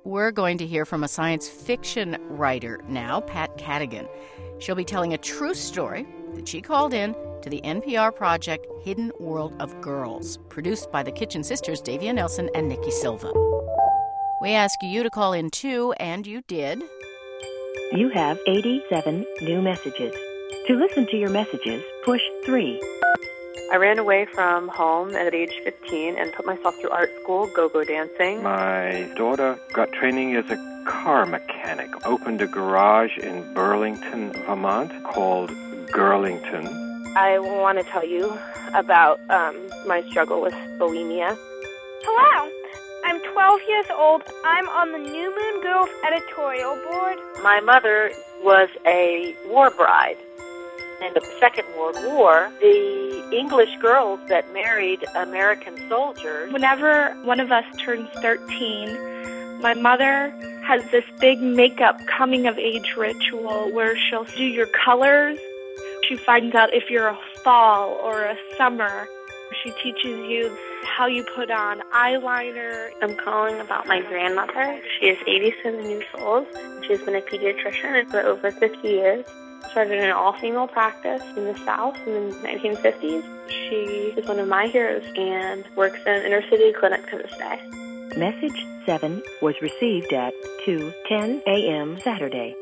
We're going to hear from a science fiction writer now, Pat Cadigan. She'll be telling a true story that she called in to the NPR project Hidden World of Girls, produced by the Kitchen Sisters, Davia Nelson and Nikki Silva. We ask you to call in too, and you did. You have 87 new messages. To listen to your messages, push 3. I ran away from home at age 15 and put myself through art school, go-go dancing. My daughter got training as a car mechanic, opened a garage in Burlington, Vermont called Girlington. I want to tell you about my struggle with bulimia. Hello, I'm 12 years old. I'm on the New Moon Girls editorial board. My mother was a war bride. In the Second World War, the English girls that married American soldiers. Whenever one of us turns 13, my mother has this big makeup coming-of-age ritual where she'll do your colors. She finds out if you're a fall or a summer. She teaches you how you put on eyeliner. I'm calling about my grandmother. She is 87 years old. She's been a pediatrician for over 50 years. Started an all-female practice in the South in the 1950s. She is one of my heroes and works in an inner-city clinic to this day. Message 7 was received at 2:10 a.m. Saturday.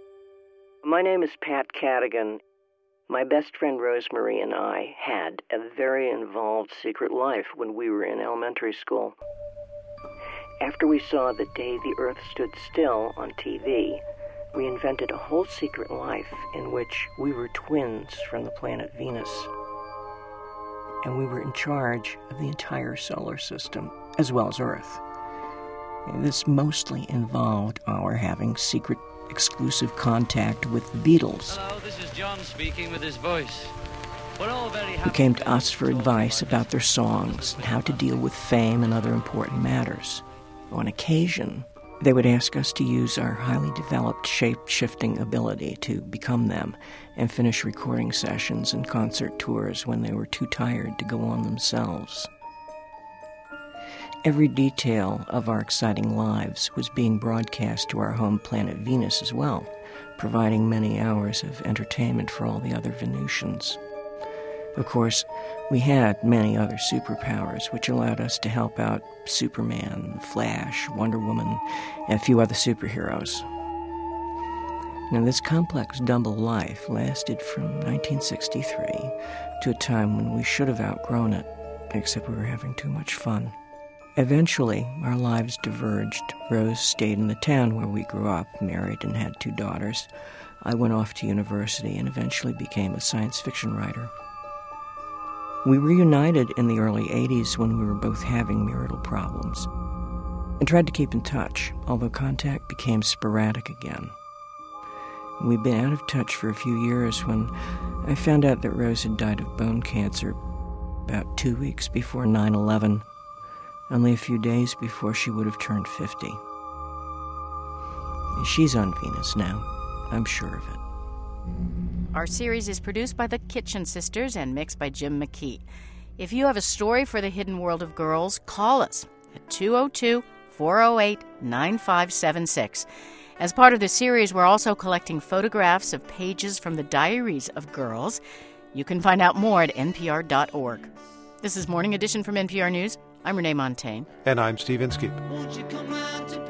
My name is Pat Cadigan. My best friend Rosemary and I had a very involved secret life when we were in elementary school. After we saw The Day the Earth Stood Still on TV, we invented a whole secret life in which we were twins from the planet Venus. And we were in charge of the entire solar system, as well as Earth. And this mostly involved our having secret, exclusive contact with the Beatles. Hello, this is John speaking with his voice. We're all very happy. Who came to us for advice about their songs and how to deal with fame and other important matters. On occasion, they would ask us to use our highly developed shape-shifting ability to become them and finish recording sessions and concert tours when they were too tired to go on themselves. Every detail of our exciting lives was being broadcast to our home planet Venus as well, providing many hours of entertainment for all the other Venusians. Of course, we had many other superpowers which allowed us to help out Superman, Flash, Wonder Woman, and a few other superheroes. Now, this complex double life lasted from 1963 to a time when we should have outgrown it, except we were having too much fun. Eventually, our lives diverged. Rose stayed in the town where we grew up, married and had 2 daughters. I went off to university and eventually became a science fiction writer. We reunited in the early 80s when we were both having marital problems and tried to keep in touch, although contact became sporadic again. We'd been out of touch for a few years when I found out that Rose had died of bone cancer about 2 weeks before 9/11, only a few days before she would have turned 50. She's on Venus now, I'm sure of it. Our series is produced by the Kitchen Sisters and mixed by Jim McKee. If you have a story for the Hidden World of Girls, call us at 202-408-9576. As part of the series, we're also collecting photographs of pages from the diaries of girls. You can find out more at npr.org. This is Morning Edition from NPR News. I'm Renee Montaigne. And I'm Steve Inskeep. Won't you come round to